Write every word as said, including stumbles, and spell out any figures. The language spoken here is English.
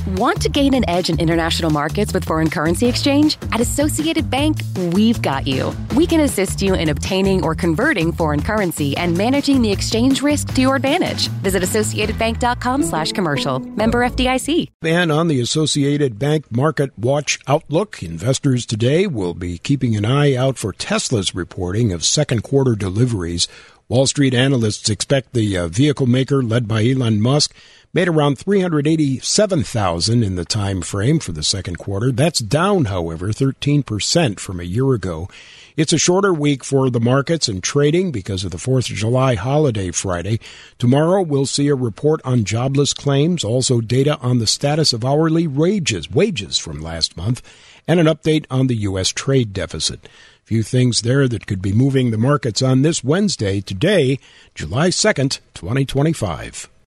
Want to gain an edge in international markets with foreign currency exchange? At Associated Bank, we've got you. We can assist you in obtaining or converting foreign currency and managing the exchange risk to your advantage. Visit associatedbank.com slash commercial. Member F D I C. And on the Associated Bank Market Watch Outlook, investors today will be keeping an eye out for Tesla's reporting of second quarter deliveries. Wall Street analysts expect the uh, vehicle maker led by Elon Musk made around three hundred eighty-seven thousand in the time frame for the second quarter. That's down, however, thirteen percent from a year ago. It's a shorter week for the markets and trading because of the fourth of July holiday Friday. Tomorrow, we'll see a report on jobless claims, also data on the status of hourly wages, wages from last month, and an update on the U S trade deficit. Few things there that could be moving the markets on this Wednesday, today, July second, twenty twenty-five.